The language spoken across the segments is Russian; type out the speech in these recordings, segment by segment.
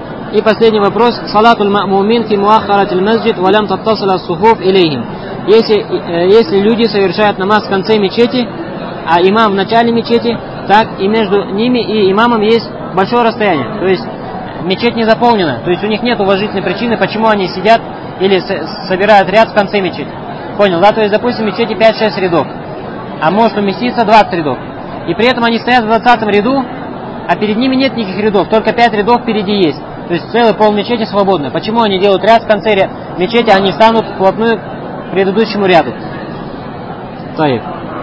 И последний вопрос. Салатуль ма'мумин фи муаххаратиль масджид ва лям таттасила ас-суфуф илейхим. Если люди совершают намаз в конце мечети, а имам в начале мечети, так и между ними и имамом есть большое расстояние. То есть мечеть не заполнена. То есть у них нет уважительной причины, почему они сидят или собирают ряд в конце мечети. Понял, да? То есть, допустим, в мечети 5-6 рядов, а может уместиться 20 рядов. И при этом они стоят в 20-м ряду, а перед ними нет никаких рядов, только 5 рядов впереди есть. То есть целый пол мечети свободно. Почему они делают ряд в конце мечети, они встанут вплотную к предыдущему ряду? Таиф.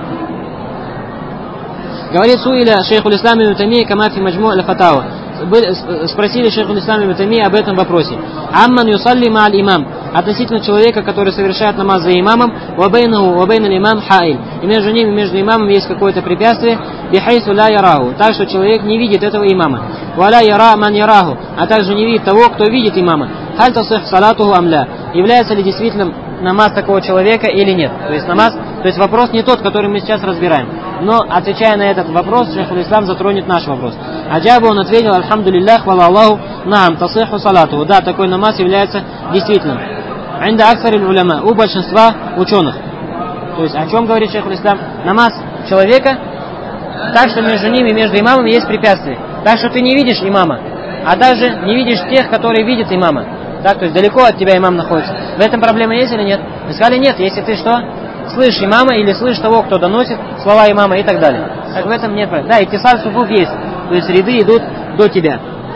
Говорит Суиля шейхуль ислам ибн Таймия кама фи маджму аль-фатава. Спросили шейхуль ислам ибн Таймия об этом вопросе. Амман юсалли ма'аль имам. Относительно человека, который совершает намаз за имамом, ва бейналь имам хаиль. И между ними, между имамом есть какое-то препятствие, бихайсу ла яраху. Так что человек не видит этого имама. Ва ла яра ман яраху. А также не видит того, кто видит имама. Халь тасих салатуху амля. Является ли действительно намаз такого человека или нет? То есть вопрос не тот, который мы сейчас разбираем. Но, отвечая на этот вопрос, шейхуль ислам затронет наш вопрос. Аджабу он ответил, альхамдулиллах, валла Аллаху, наам, тасиху салатуху. Да, такой намаз является действительным. Инда аксариль уляма, у большинства ученых. То есть, о чем говорит шейхуль ислам? Намаз человека, так что между ними, между имамом есть препятствие. Так что ты не видишь имама, а даже не видишь тех, которые видят имама. Так, то есть далеко от тебя имам находится. В этом проблема есть или нет? Мы сказали нет, если ты что? Слышишь имама или слышишь того, кто доносит слова имама и так далее. Так в этом нет проблем. Да, и иттисаль суфуф есть. То есть ряды идут до тебя.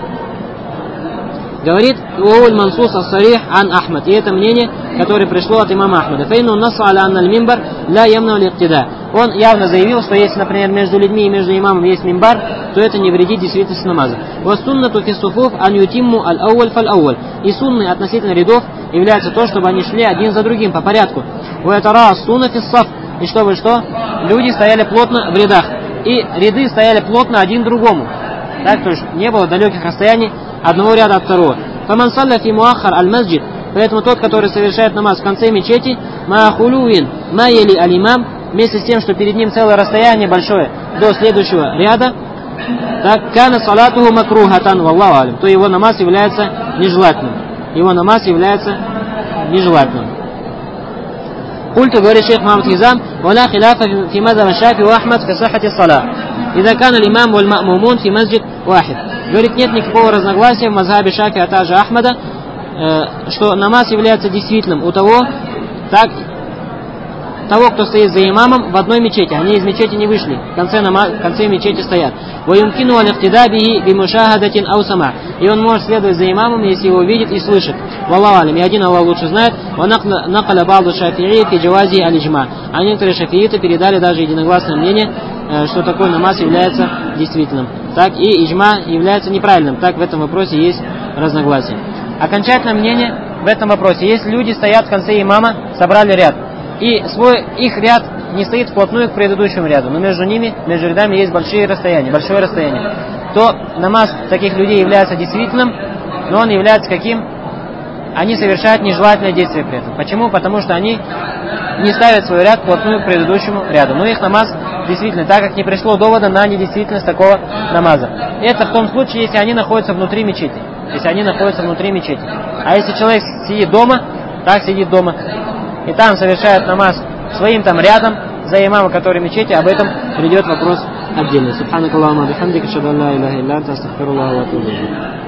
Говорит Уауль Мансус ас-Сарих ан Ахмад. И это мнение, которое пришло от имама Ахмада. Фейну насу аля анналь мимбар ля ямна ликтида. Он явно заявил, что если, например, между людьми и между имамом есть мимбар, то это не вредит действительности намаза. Ва суннату фи суфуф ан ютимму аль-ауаль фаль-ауаль. И сунны относительно рядов является то, чтобы они шли один за другим по порядку. Ва ятара ас-сунна фи ссаф. И чтобы что? Люди стояли плотно в рядах. И ряды стояли плотно один к другому. Так, то есть не было далеких расстояний одного ряда от второго. Фаман салля фи муаххар аль-масджид. Поэтому тот, который совершает намаз в конце мечети, маахулуин ма ели аль-имам, вместе с тем, что перед ним целое расстояние большое до следующего ряда, так, кана салатуху макрухатан валлаху алим, то его намаз является нежелательным. Его намаз является нежелательным. Культу, говорит шейх Мухаммад Хизам, валя хиляфа фи мазхаб Шафи ва Ахмад фи саххати ссалат. Иза кана аль-имам валь ма'мумун фи масджид вахид. Говорит, нет никакого разногласия в мазхабе Шафи, а также Ахмада, что намаз является действительным у того, кто стоит за имамом в одной мечети. Они из мечети не вышли, в конце мечети стоят. И он может следовать за имамом, если его видит и слышит. Валлаху алим, и один Аллах лучше знает. А некоторые шафииты передали даже единогласное мнение, что такой намаз является действительным. Так и иджма является неправильным. Так в этом вопросе есть разногласие. Окончательное мнение в этом вопросе. Если люди стоят в конце имама, собрали ряд, и их ряд не стоит вплотную к предыдущему ряду, но между ними, между рядами есть большое расстояние, то намаз таких людей является действительным, но он является каким? Они совершают нежелательное действие при этом. Почему? Потому что они не ставят свой ряд вплотную к предыдущему ряду. Но их намаз действительно, так как не пришло довода на недействительность такого намаза. Это в том случае, если они находятся внутри мечети. А если человек сидит дома, и там совершает намаз своим там рядом за имамом, который в мечети, об этом придет вопрос отдельно. Субханакаллахумма бихамдика, ашхаду ан ла иляха илля анта, астагфируllaха ва атубу илейх.